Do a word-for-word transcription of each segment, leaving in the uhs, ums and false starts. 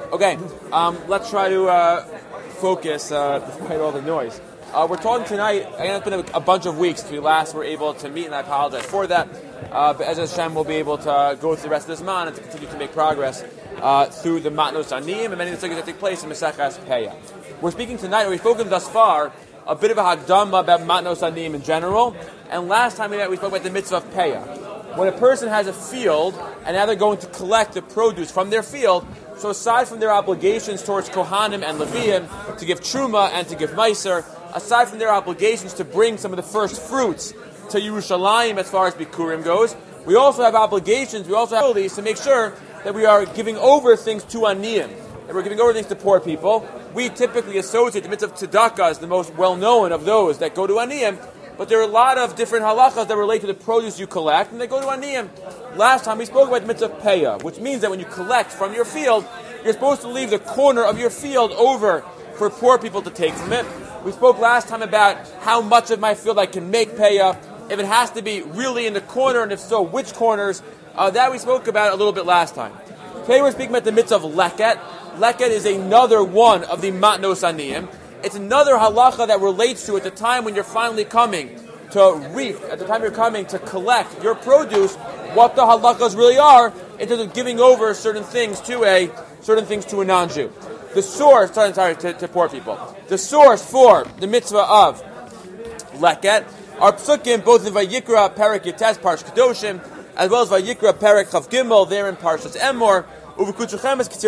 Okay, um, let's try to uh, focus uh, despite all the noise. Uh, we're talking tonight, again, it's been a, a bunch of weeks since we last were able to meet, and I apologize for that. Uh, but as Hashem, we'll be able to uh, go through the rest of this month and to continue to make progress uh, through the Matnos Aniyim and many of the things that take place in Maseches Peah. We're speaking tonight, or we've spoken thus far, a bit of a Hagdama about Matnos Aniyim in general, and last time we met, we spoke about the mitzvah of Peah. When a person has a field, and now they're going to collect the produce from their field, so aside from their obligations towards Kohanim and Leviim to give Truma and to give Meiser, aside from their obligations to bring some of the first fruits to Yerushalayim as far as Bikurim goes, we also have obligations, we also have abilities to make sure that we are giving over things to Aniyim, that we're giving over things to poor people. We typically associate the mitzvah of Tzedakah as the most well-known of those that go to Aniyim, but there are a lot of different halachas that relate to the produce you collect, and they go to Aniyim. Last time we spoke about the mitzvah of Peah, which means that when you collect from your field, you're supposed to leave the corner of your field over for poor people to take from it. We spoke last time about how much of my field I can make Peah, if it has to be really in the corner, and if so, which corners. Uh, that we spoke about a little bit last time. Today we're speaking about the mitzvah of Leket. Leket is another one of the Matnos Aniyim. It's another halacha that relates to at the time when you're finally coming to reap, at the time you're coming to collect your produce, what the halachas really are in terms of giving over certain things to a certain things to a non-Jew. The source, sorry, sorry to, to poor people. The source for the mitzvah of Leket are psukim both in Vayikra, Perek Yates, Parsh Kedoshim, as well as Vayikra, Perek Chav Gimel, there in Parshas Emor. There's a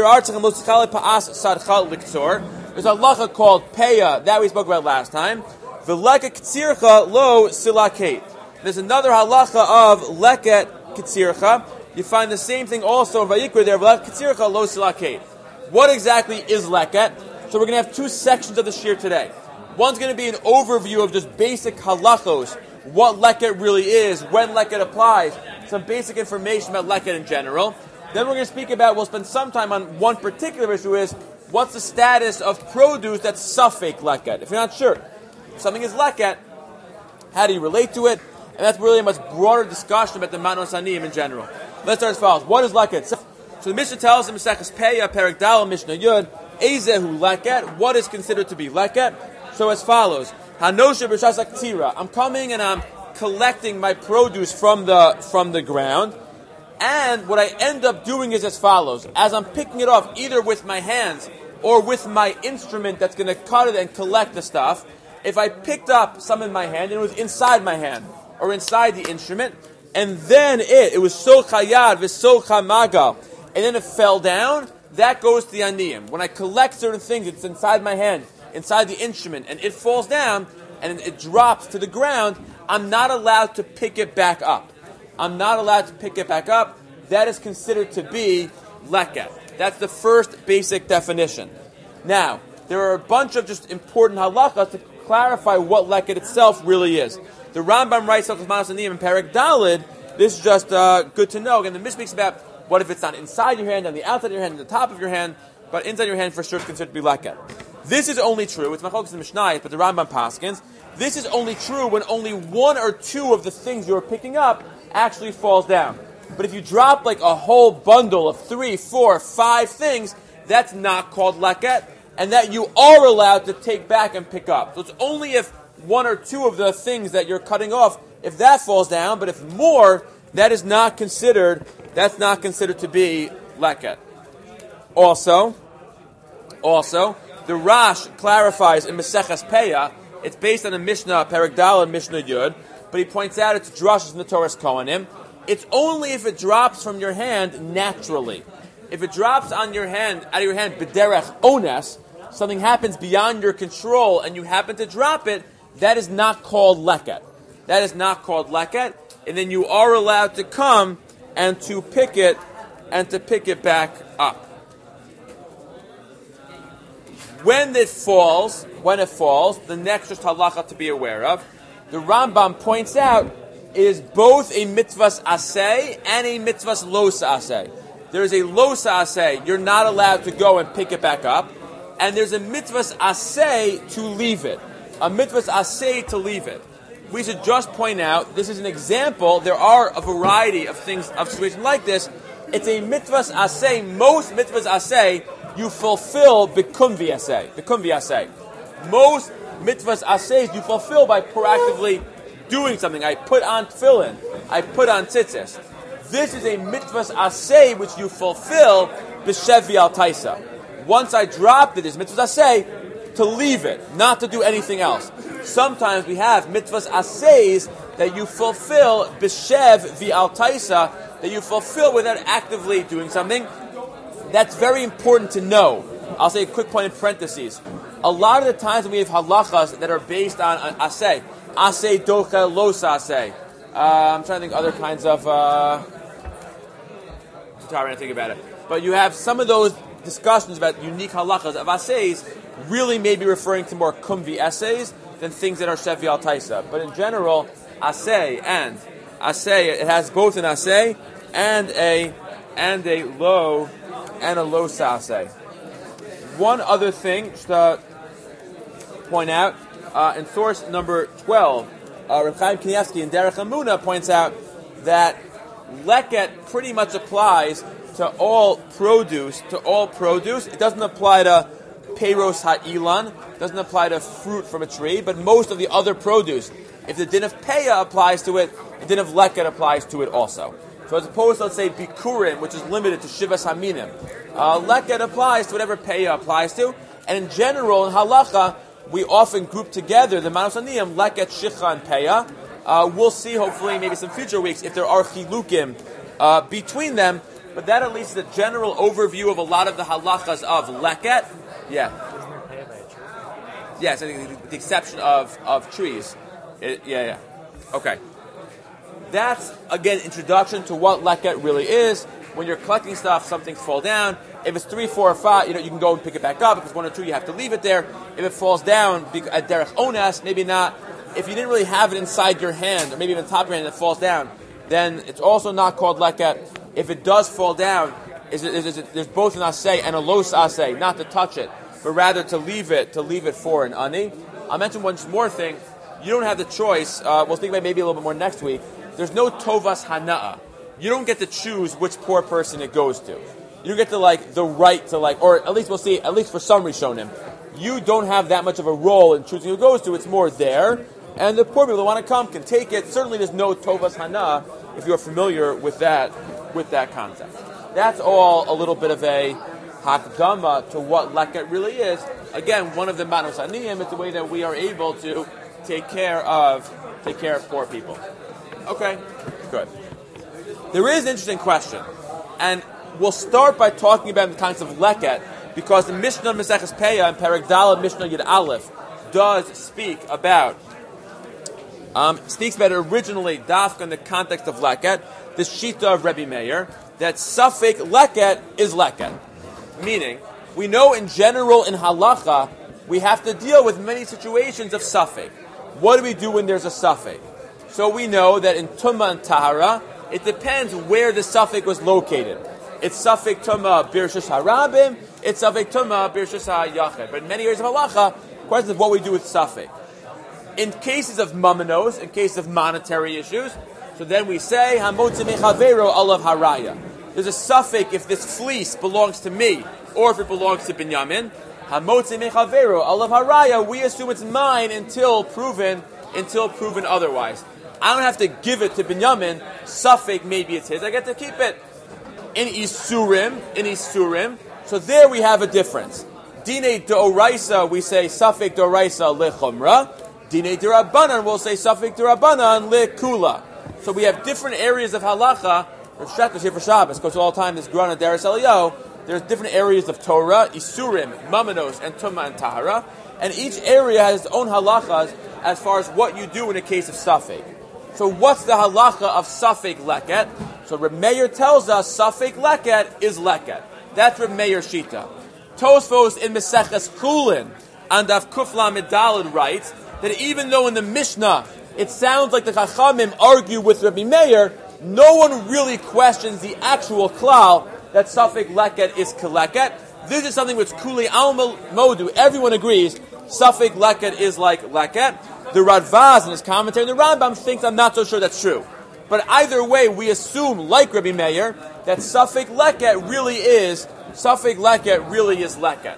halacha called Peah that we spoke about last time. V'leket k'tzircha lo silakate. There's another halacha of leket k'tzircha. You find the same thing also in Vayikra there. V'leket k'tzircha lo silakate. What exactly is leket? So we're going to have two sections of the shir today. One's going to be an overview of just basic halachos, what leket really is, when leket applies, some basic information about leket in general. Then we're going to speak about, we'll spend some time on one particular issue is, what's the status of produce that's suffix leket? If you're not sure, if something is leket, how do you relate to it? And that's really a much broader discussion about the Matnos Aniyim in general. Let's start as follows. What is leket? So the Mishnah tells us in Maseches Peah, Perek Daled, Mishnah Yud, Ezehu leket, what is considered to be leket? So as follows. Hanoshe b'shas haktira. I'm coming and I'm collecting my produce from the from the ground. And what I end up doing is as follows. As I'm picking it off, either with my hands or with my instrument that's going to cut it and collect the stuff, if I picked up some in my hand and it was inside my hand or inside the instrument, and then it, it was so chayad, v'so chamagal, and then it fell down, that goes to the aniyim. When I collect certain things, it's inside my hand, inside the instrument, and it falls down and it drops to the ground, I'm not allowed to pick it back up. I'm not allowed to pick it back up. That is considered to be leket. That's the first basic definition. Now, there are a bunch of just important halachas to clarify what leket itself really is. The Rambam writes out Matnos Aniyim in Perek Daled. This is just uh, good to know. Again, the Mishnah speaks about what if it's not inside your hand, on the outside of your hand, on the top of your hand, but inside your hand for sure is considered to be leket. This is only true. It's Machlokes in Mishnayos, but the Rambam paskins. This is only true when only one or two of the things you're picking up actually falls down. But if you drop like a whole bundle of three, four, five things, that's not called leket, and that you are allowed to take back and pick up. So it's only if one or two of the things that you're cutting off, if that falls down, but if more, that is not considered, that's not considered to be leket. Also, also, the Rash clarifies in Maseches Peah, it's based on the Mishnah, Perek Daled, Mishnah Yud, but he points out it's drushes in the Torah's Kohanim. It's only if it drops from your hand naturally. If it drops on your hand, out of your hand, b'derech ones, something happens beyond your control and you happen to drop it, that is not called leket. That is not called leket, and then you are allowed to come and to pick it and to pick it back up. When it falls, when it falls, the next just halacha to be aware of, the Rambam points out, is both a mitzvahs aseh and a mitzvahs los aseh. There is a los aseh, you're not allowed to go and pick it back up, and there's a mitzvahs aseh to leave it. A mitzvahs aseh to leave it. We should just point out, this is an example, there are a variety of things, of situations like this. It's a mitzvahs aseh, most mitzvahs aseh, you fulfill bikum v'aseh. Bikum v'aseh. Most mitzvahs aseis you fulfill by proactively doing something. I put on tefillin. I put on tzitzis. This is a mitzvahs aseh which you fulfill b'shev v'al taisa. Once I dropped it, it's mitzvahs aseh to leave it, not to do anything else. Sometimes we have mitzvahs aseis that you fulfill b'shev v'al taisa, that you fulfill without actively doing something. That's very important to know. I'll say a quick point in parentheses. A lot of the times when we have halachas that are based on uh, aseh, aseh docha los aseh. Uh, I'm trying to think other kinds of. Uh, I'm trying to think about it. But you have some of those discussions about unique halachas of asehs really may be referring to more kumvi essays than things that are shevi al taisa. But in general, aseh and aseh, it has both an aseh and a and a low and a low aseh. One other thing to point out, uh, in source number twelve, uh, Reb Chaim Kanievsky in Derech Hamuna points out that leket pretty much applies to all produce. To all produce, it doesn't apply to peiros ha'ilan, doesn't apply to fruit from a tree, but most of the other produce. If the din of peya applies to it, the din of leket applies to it also. So as opposed to, let's say, bikurim, which is limited to shivas haminim, uh, leket applies to whatever peya applies to. And in general, in halacha, we often group together the manos aniyim, leket, shicha, and peya. Uh, we'll see, hopefully, maybe some future weeks, if there are chilukim uh, between them. But that at least is a general overview of a lot of the halachas of leket. Yeah. Yes, I think with the exception of, of trees. It, yeah, yeah. Okay. That's, again, introduction to what leket really is. When you're collecting stuff, some things fall down. If it's three, four, or five, you know, you can go and pick it back up. If it's one or two, you have to leave it there. If it falls down at derech onas, maybe not. If you didn't really have it inside your hand, or maybe even top of your hand, and it falls down, then it's also not called leket. If it does fall down, is it, is it, is it, there's both an aseh and a los aseh, not to touch it, but rather to leave it, to leave it for an ani. I'll mention one more thing. You don't have the choice. Uh, we'll speak about maybe a little bit more next week. There's no tovas hana'a. You don't get to choose which poor person it goes to. You don't get to, like, the right to, like, or at least we'll see, at least for some Rishonim, you don't have that much of a role in choosing who it goes to. It's more there, and the poor people that want to come can take it. Certainly there's no tovas hana'a if you're familiar with that, with that concept. That's all a little bit of a hakdama to what leket really is. Again, one of the manos aniyim is the way that we are able to take care of, take care of poor people. Okay, good. There is an interesting question, and we'll start by talking about the concept of leket, because the Mishnah Maseches Peya and Perek Daled Mishnah Yud Aleph does speak about um, speaks about it originally, dafka in the context of leket, the shita of Rebbe Meir, that safek leket is leket. Meaning, we know in general in halacha, we have to deal with many situations of safek. What do we do when there's a safek? So we know that in Tumah and Tahara, it depends where the safek was located. It's safek Tumah Birshus Harabim, it's safek Tumah Birshus HaYachid. But in many areas of halacha, questions of what we do with safek. In cases of mamanos, in cases of monetary issues, so then we say, Hamotzi Mechavero Alav Haraya. There's a safek if this fleece belongs to me, or if it belongs to Binyamin. Hamotzi Mechavero Alav Haraya, we assume it's mine until proven, until proven otherwise. I don't have to give it to Binyamin. Safek, maybe it's his. I get to keep it. In Isurim, in Isurim, so there we have a difference. Dine D'Oraisa, we say Safek D'Oraisa Lechumra. Dine D'Rabbanan, we'll say Safek D'Rabbanan Lekula. So we have different areas of halacha. Rav Shach here for Shabbos, goes all the time, this Grana Daris Eliyahu. There's different areas of Torah, Isurim, Mamanos, and Tumah and Tahara. And each area has its own halachas as far as what you do in a case of Safek. So what's the halacha of Safek Leket? So Reb Meir tells us Safek Leket is Leket. That's Reb Meir Shita. Tosfos in Meseches Chulin and Daf Kuf Lamed Daled writes that even though in the Mishnah it sounds like the Chachamim argue with Rabbi Meir, no one really questions the actual klal that Safek Leket is Keleket. This is something which Kuli Alma Modu, everyone agrees, Safek Leket is like Leket. The Radvaz in his commentary, and the Rambam thinks I'm not so sure that's true. But either way, we assume, like Rabbi Meir, that Safek Leket really is Safek leket really is leket.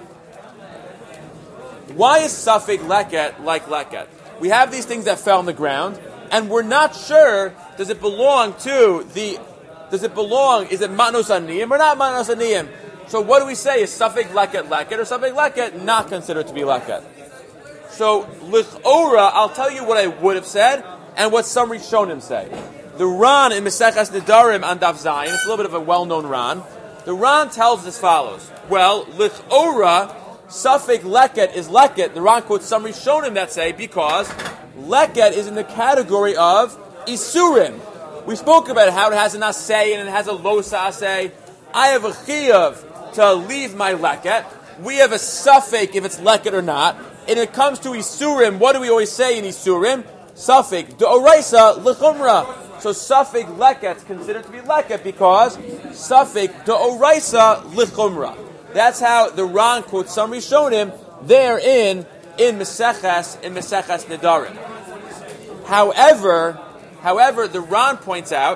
Why is Safek leket like leket? We have these things that fell on the ground, and we're not sure, does it belong to the, does it belong, is it matnos aniyim or not matnos aniyim? So what do we say? Is Safek leket leket or Safek leket not considered to be leket? So, lich'ora, I'll tell you what I would have said, and what some Rishonim say. The Ran in Meseches Nedarim on Daf Zayin, it's a little bit of a well-known Ran. The Ran tells as follows. Well, lich'ora, Safek leket is leket. The Ran quotes some Rishonim that say, because leket is in the category of isurim. We spoke about how it has an asay and it has a losa asay. I have a chiyuv to leave my leket. We have a safek if it's leket or not. And it comes to isurim, what do we always say in isurim? Safek de'oraisa l'chumra. So safek leket is considered to be leket because safek de'oraisa l'chumra. That's how the Ran quotes some Rishonim there in in Meseches in Meseches Nedarim. However, however, the Ran points out,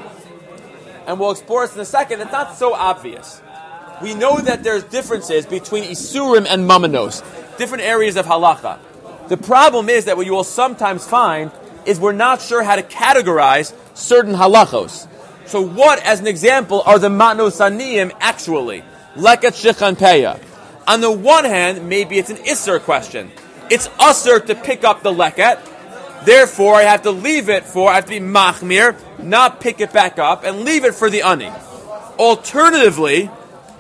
and we'll explore this in a second, it's not so obvious. We know that there's differences between Isurim and Mamanos, different areas of halacha. The problem is that what you will sometimes find is we're not sure how to categorize certain halachos. So what, as an example, are the matnos aniyim actually? Leket shechan peya. On the one hand, maybe it's an isser question. It's usser to pick up the leket. Therefore, I have to leave it for, I have to be machmir, not pick it back up, and leave it for the ani. Alternatively,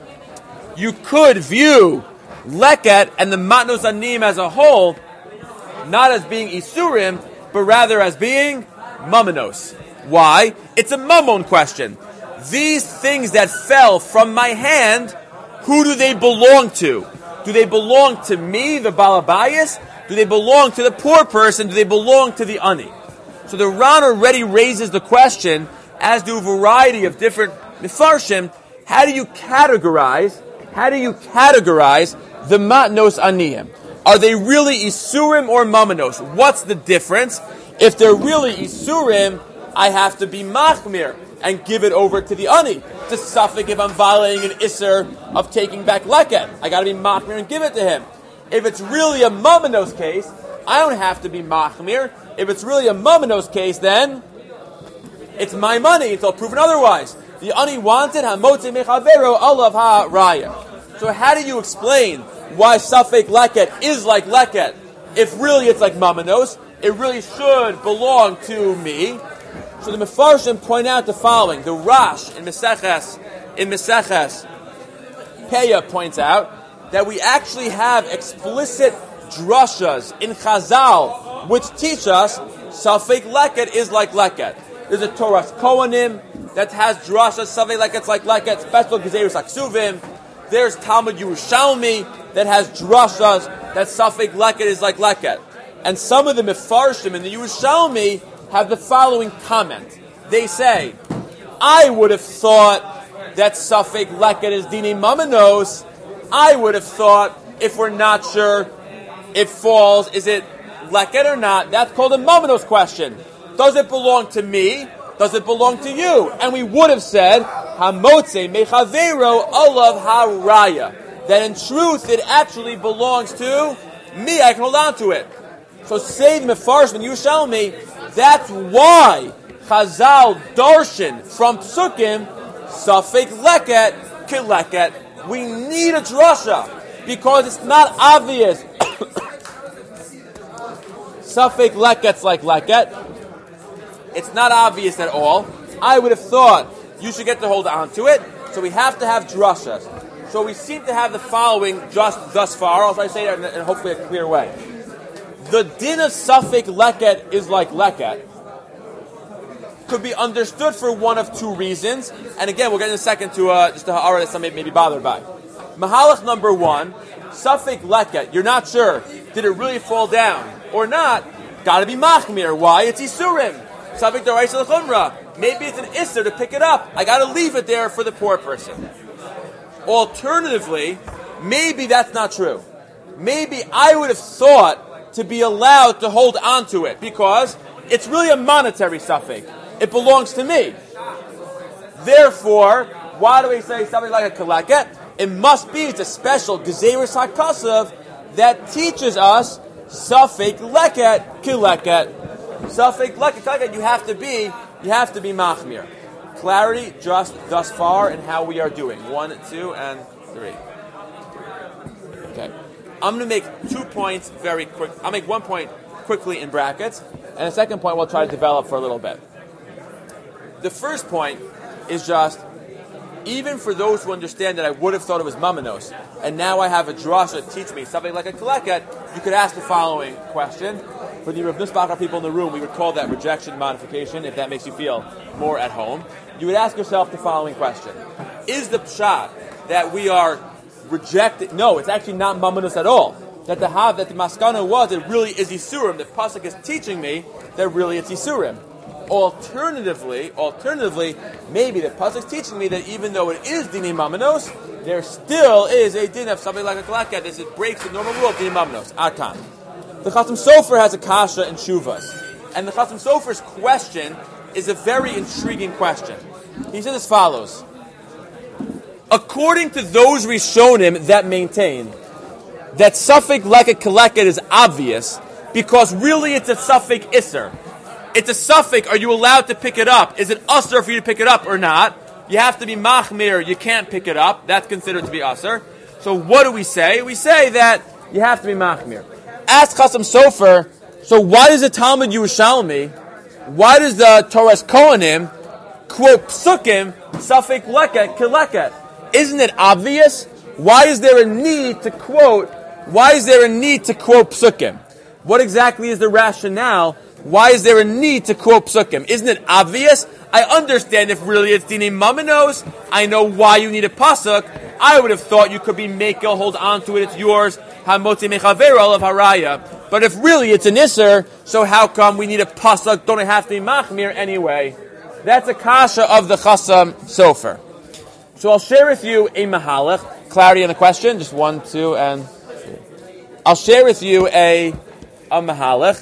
you could view leket and the matnos anim as a whole not as being isurim, but rather as being mamanos. Why? It's a mammon question. These things that fell from my hand, who do they belong to? Do they belong to me, the balabayas? Do they belong to the poor person? Do they belong to the ani? So the Ran already raises the question, as do a variety of different mifarshim, how do you categorize, how do you categorize the matnos aniyim? Are they really isurim or mamanos? What's the difference? If they're really isurim, I have to be machmir and give it over to the ani. To safek if I'm violating an isser of taking back leket. I got to be machmir and give it to him. If it's really a mamanos case, I don't have to be machmir. If it's really a mamanos case, then it's my money until proven otherwise. The ani wanted hamotze mechavero alav ha raya. So how do you explain why safek leket is like leket? If really it's like mamanos, it really should belong to me. So the Mefarshim point out the following. The Rash in Meseches, in Meseches, Peya points out that we actually have explicit drashas in Chazal which teach us safek leket is like leket. There's a Torah's Kohanim that has drashas safek leket's like leket, special Gezerus Aksuvim. There's Talmud Yerushalmi that has drashas that safek leket is like leket. And some of the Mefarshim in the Yerushalmi have the following comment. They say, I would have thought that safek leket is dini mamanos. I would have thought, if we're not sure it falls, is it leket or not? That's called a mamanos question. Does it belong to me? Does it belong to you? And we would have said, hamotze mechavero olav haraya. That in truth it actually belongs to me. I can hold on to it. So say the Mefarshim, Yerushalmi, that's why Chazal darshan from Psukim, safek leket, kileket. We need a drasha because it's not obvious. Safek leket's like leket. It's not obvious at all. I would have thought you should get to hold on to it, so we have to have drashas. So we seem to have the following just thus far. I'll try to say it in, in hopefully a clear way. The din of safek leket is like leket could be understood for one of two reasons. And again, we'll get in a second to uh, just a ha'ara that some may, may be bothered by. Mahalach number one, safek leket, you're not sure, did it really fall down or not? Got to be machmir. Why? It's isurim. Safek d'oraisa l'chumra. Maybe it's an isser to pick it up. I got to leave it there for the poor person. Alternatively, maybe that's not true. Maybe I would have thought to be allowed to hold on to it because it's really a monetary safek. It belongs to me. Therefore, why do we say something like a kaleket? it must be it's a special Gezeirus HaKasav that teaches us Safek Leket Kileket. Safek Leket Kileket, you have to be, you have to be Machmir. Clarity just thus far in how we are doing. One, two, and three. Okay. I'm going to make two points very quick. I'll make one point quickly in brackets, and the second point we'll try to develop for a little bit. The first point is just, even for those who understand that I would have thought it was mamanos, and now I have a drasha to teach me something like a koleket, you could ask the following question. For the Rav Nussbacher people in the room, we would call that rejection modification, if that makes you feel more at home. You would ask yourself the following question. Is the pshat that we are rejecting? No, it's actually not mamanos at all. That the hav, that the maskana was, it really is isurim. The pasuk is teaching me that really it's isurim. Alternatively, alternatively, maybe the pasuk is teaching me that even though it is dini mamanos, there still is a din of something like a koleket. This it breaks the normal rule of dini mamanos. Akan. The Chasam Sofer has a kasha in Shuvas, and the Chasam Sofer's question is a very intriguing question. He says as follows: according to those Rishonim that maintain that Safek Leket Koleket is obvious because really it's a Safek Isser. It's a Safek. Are you allowed to pick it up? Is it Usser for you to pick it up or not? You have to be Machmir. You can't pick it up. That's considered to be Usser. So what do we say? We say that you have to be Machmir. Ask Chasam Sofer, so why does the Talmud Yerushalmi, why does the Torah's Kohanim quote Psukim, Safek Leket Koleket? Isn't it obvious? Why is there a need to quote, why is there a need to quote Psukim? What exactly is the rationale? Why is there a need to quote Psukim? Isn't it obvious? I understand if really it's Dini Mamanos. I know why you need a Pasuk. I would have thought you could be Mekel, hold on to it, it's yours. Hamotzi Mechaver of Haraya. But if really it's an Isser, so how come we need a Pasuk? Don't have to be Machmir anyway? That's a kasha of the Chasam Sofer. So I'll share with you a Mahalach. Clarity on the question. Just one, two, and three. I'll share with you a, a Mahalach.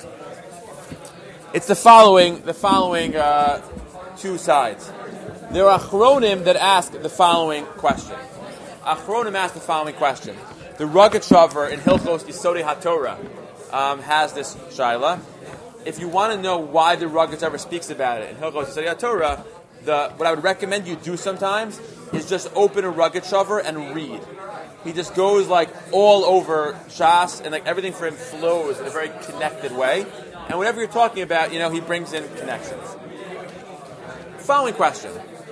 It's the following, the following uh, two sides. There are Achronim that ask the following question. Achronim ask the following question. The Rogatchover in Hilchos Yisodei HaTorah um, has this shaila. If you want to know why the Rogatchover speaks about it in Hilchos Yisodei HaTorah, the what I would recommend you do sometimes is just open a Rogatchover and read. He just goes like all over Shas, and like everything for him flows in a very connected way. And whatever you're talking about, you know, he brings in connections. Following question.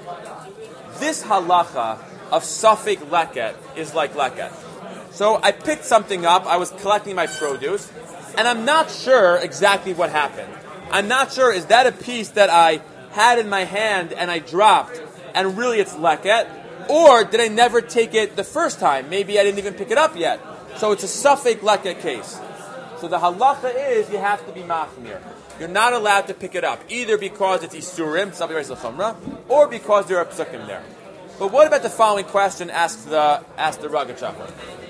This halacha of Safek Leket is like Leket. So I picked something up, I was collecting my produce, and I'm not sure exactly what happened. I'm not sure, is that a piece that I had in my hand and I dropped, and really it's Leket? Or did I never take it the first time? Maybe I didn't even pick it up yet. So it's a Safek Leket case. So the halacha is you have to be Machmir. You're not allowed to pick it up, either because it's Isurim, something like Chumrah, or because there are Psukim there. But what about the following question asked the, asked the Rogatchover?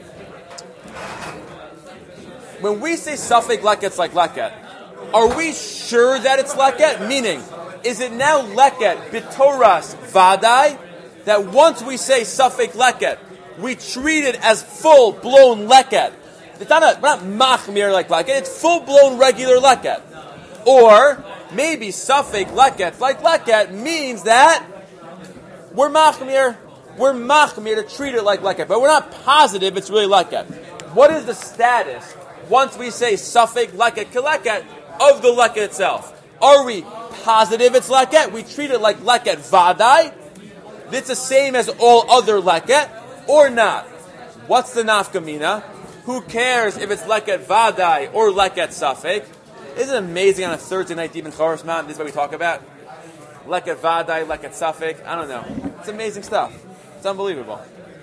When we say Safek Leket, it's like Leket, are we sure that it's Leket? Meaning, is it now Leket b'Toras Vadai, that once we say Safek Leket, we treat it as full-blown Leket? It's not, a, not Machmir like Leket, it's full-blown regular Leket. Or, maybe Safek Leket like Leket means that we're Machmir, we're Machmir to treat it like Leket, but we're not positive it's really Leket. What is the status, once we say Safek Leket Koleket, of the Leket itself? Are we positive it's Leket? We treat it like Leket Vadai? It's the same as all other Leket? Or not? What's the nafkamina? Who cares if it's Leket Vadai or Leket Safek? Isn't it amazing on a Thursday night deep in Choros Mountain, this is what we talk about? Leket Vadai, Leket Safek, I don't know. It's amazing stuff. It's unbelievable.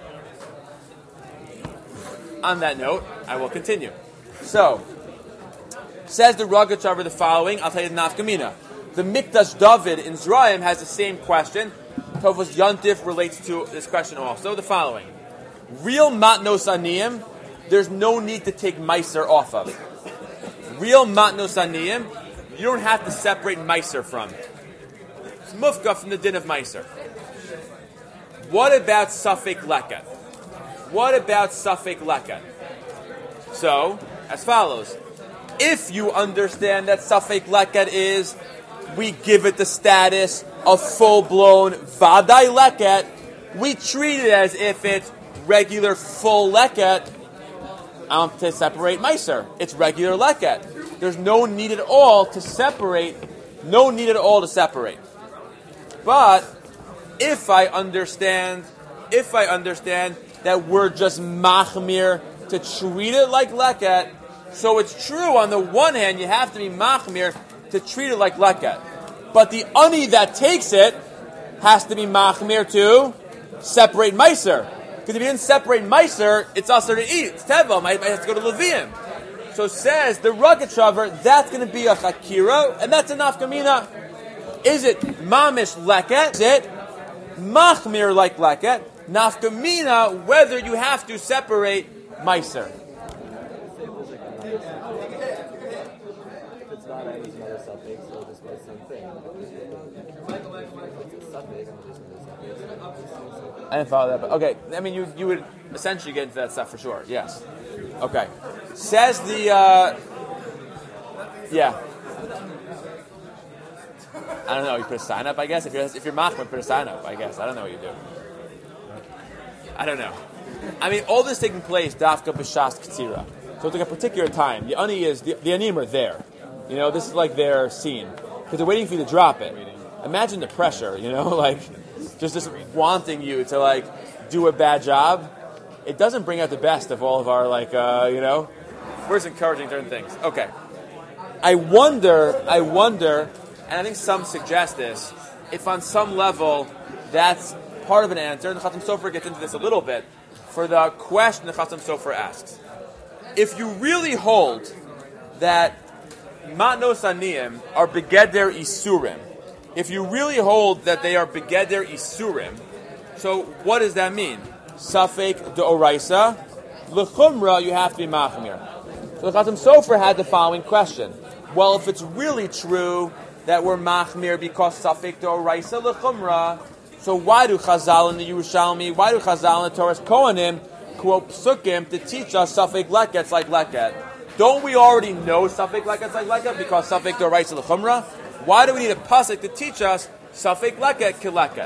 On that note, I will continue. So, says the Rogatchover the following, I'll tell you the nafkamina. The Mikdash David in Zraim has the same question. Tovos Yontif relates to this question also. The following. Real matnos aniyim, there's no need to take meiser off of. Real matnos aniyim, you don't have to separate meiser from. It's mufka from the din of meiser. What about Safek Leket? what about Safek Leket? So, as follows. If you understand that Safek Leket is, we give it the status of full-blown Vadai Leket, we treat it as if it's regular full Leket um, to separate Meiser. It's regular Leket. There's no need at all to separate, no need at all to separate. But, if I understand, if I understand that we're just Machmir to treat it like Leket, so it's true, on the one hand, you have to be Machmir to treat it like Leket. But the Ani that takes it has to be Machmir to separate Meiser. Because if you didn't separate Meiser, it's also to eat. It's Teva, might, might have to go to Levium. So says the Rogatchover, that's going to be a Chakira, and that's a Nafkamina. Is it Mamish Leket? Is it Machmir like Leket? Nafkamina, whether you have to separate Meiser. I didn't follow that, but okay. I mean, you you would essentially get into that stuff for sure. Yes. Okay. Says the uh, yeah. I don't know. You put a sign up, I guess. If you're if you're Machmir, put a sign up, I guess. I don't know what you do. I don't know. I mean, all this taking place Dafka b'Shas K'tzira. So it's like a particular time. The Ani is the, the Anim are there. You know, this is like their scene because they're waiting for you to drop it. Imagine the pressure. You know, like. Just, just wanting you to like do a bad job, it doesn't bring out the best of all of our like uh, you know. We're just encouraging certain things. Okay, I wonder, I wonder, and I think some suggest this. If on some level that's part of an answer, and the Chatam Sofer gets into this a little bit for the question the Chatam Sofer asks. If you really hold that Matnos Aniyim are begeder isurim. If you really hold that they are begeder isurim, so what does that mean? Safek deoraisa, lechumra you have to be machmir. So the Chatam Sofer had the following question: well, if it's really true that we're machmir because safek deoraisa lechumra, so why do Chazal in the Yerushalmi, why do Chazal in the Torah's Kohanim quote psukim to teach us safek leket's like leket? Don't we already know safek leket's like leket because safek deoraisa lechumra? Why do we need a pasuk to teach us safek leket kileket?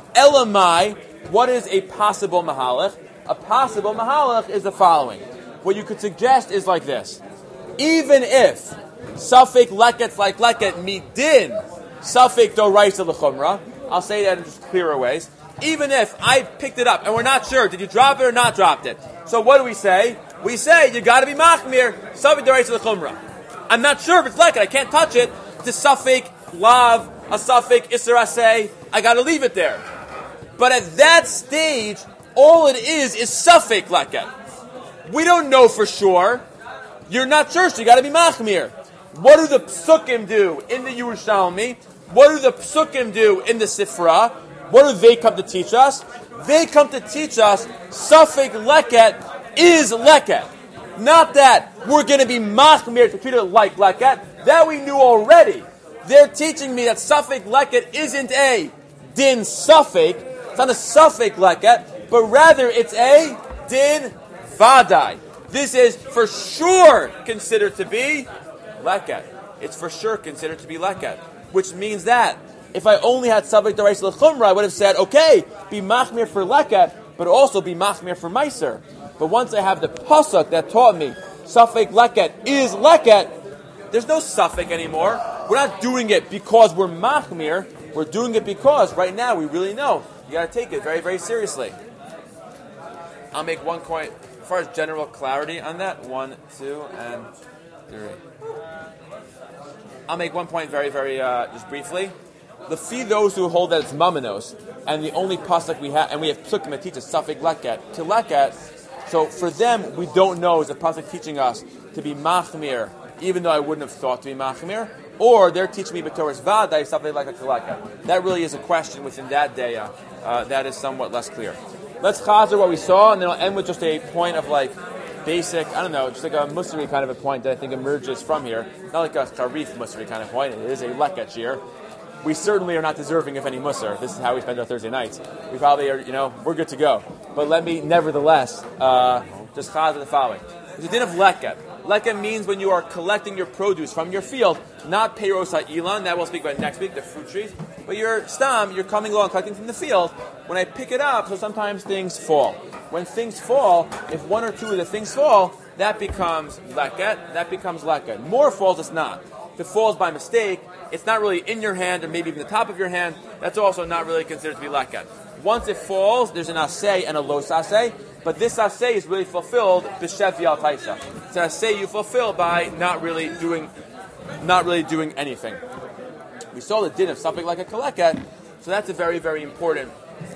Elamai, what is a possible mahalach? A possible mahalach is the following. What you could suggest is like this: even if safek leket's like leket midin safek doraisa lechumra, I'll say that in just clearer ways. Even if I picked it up and we're not sure, did you drop it or not dropped it? So what do we say? We say you got to be machmir safek doraisa lechumra. I'm not sure if it's leket. I can't touch it. The Safek Lav, a Safek Isser Aseh, I got to leave it there. But at that stage, all it is is Safek Leket. We don't know for sure. You're not sure, so you got to be Machmir. What do the Psukim do in the Yerushalmi? What do the Psukim do in the Sifra? What do they come to teach us? They come to teach us Safek Leket is Leket. Not that we're going to be Machmir to treat it like Leket. That we knew already. They're teaching me that Safek Leket isn't a Din Safek. It's not a Safek Leket, but rather it's a Din Vadai. This is for sure considered to be Leket. It's for sure considered to be Leket. Which means that if I only had Safek Doraisa L'Chumra, I would have said, okay, be Machmir for Leket, but also be Machmir for Meiser. But once I have the pasuk that taught me Safek Leket is Leket, there's no Safek anymore. We're not doing it because we're Machmir. We're doing it because right now we really know. You got to take it very, very seriously. I'll make one point as far as general clarity on that. One, two, and three. I'll make one point very, very uh, just briefly. The fee those who hold that it's mamanos, and the only pasuk we have, and we have psukim that teach us Safek Leket to Leket. So for them, we don't know is the pasuk teaching us to be Machmir, even though I wouldn't have thought to be Machmir, or they're teaching me B'Torah's Vadai, something like a Kalaka. That really is a question within that day. Uh, uh, that is somewhat less clear. Let's chazer what we saw, and then I'll end with just a point of like basic, I don't know, just like a Musari kind of a point that I think emerges from here. Not like a Charif Musari kind of point, it is a Leket here. we certainly are not deserving of any musar. This is how we spend our Thursday nights. We probably are, you know, we're good to go. But let me, nevertheless, uh, just chaz the following. There's a din of leket. Leket means when you are collecting your produce from your field, not peiros ha'ilan, that we'll speak about next week, the fruit trees, but your stam, you're coming along collecting from the field. When I pick it up, so sometimes things fall. When things fall, if one or two of the things fall, that becomes leket, that becomes leket. More falls, it's not. If it falls by mistake, it's not really in your hand or maybe even the top of your hand, that's also not really considered to be leket. Once it falls, there's an asay and a los asay, but this asay is really fulfilled b'shevi al taisa. It's an asay you fulfill by not really doing, not really doing anything. We saw the din of something like a koleket, so that's a very, very important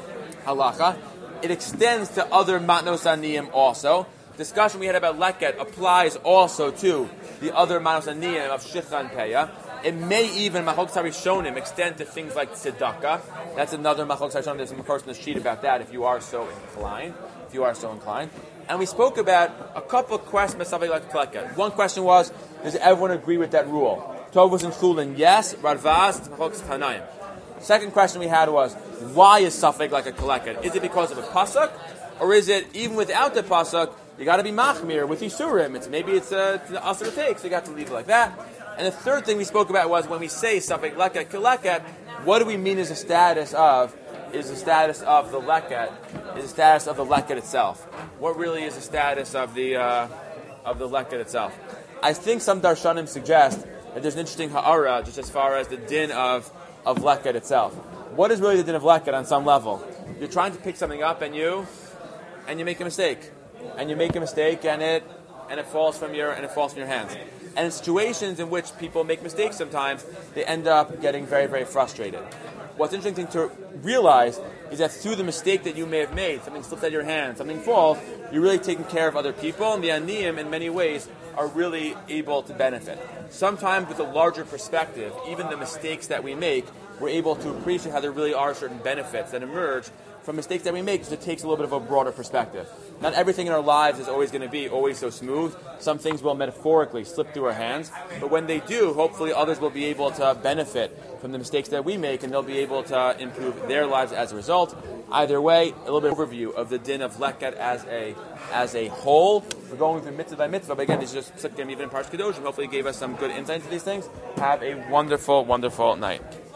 halacha. It extends to other matnos aniyim also. Discussion we had about leket applies also to the other matnos aniyim of shicha and peya. It may even, Machlokes Harishonim, extend to things like tzedakah. That's another Machlokes Harishonim. There's some course in the sheet about that if you are so inclined. If you are so inclined. And we spoke about a couple of questions, something like koleket. One question was, does everyone agree with that rule? Tovos and Chulin, yes. Radvaz, Machlokes Hanayim. Second question we had was, why is suffix like a koleket? Is it because of a pasuk? Or is it, even without the pasuk, you got to be machmir with isurim? It's, maybe it's a, it's an asur take, so you got to leave it like that. And the third thing we spoke about was when we say something leket koleket, what do we mean is the status of, is the status of the leket, is the status of the leket itself? What really is the status of the uh, of the leket itself? I think some darshanim suggest that there's an interesting ha'ara just as far as the din of, of leket itself. What is really the din of leket on some level? You're trying to pick something up and you and you make a mistake. And you make a mistake and it and it falls from your and it falls from your hands. And in situations in which people make mistakes sometimes, they end up getting very, very frustrated. What's interesting to realize is that through the mistake that you may have made, something slips out of your hand, something falls, you're really taking care of other people, and the aniyim, in many ways, are really able to benefit. Sometimes with a larger perspective, even the mistakes that we make, we're able to appreciate how there really are certain benefits that emerge from mistakes that we make, because it takes a little bit of a broader perspective. Not everything in our lives is always going to be always so smooth. Some things will metaphorically slip through our hands, but when they do, hopefully others will be able to benefit from the mistakes that we make, and they'll be able to improve their lives as a result. Either way, a little bit of overview of the din of leket as a as a whole. We're going through mitzvah by mitzvah, but again, this is just Sukkim, even in Parsh Kedoshim. Hopefully, it gave us some good insight into these things. Have a wonderful, wonderful night.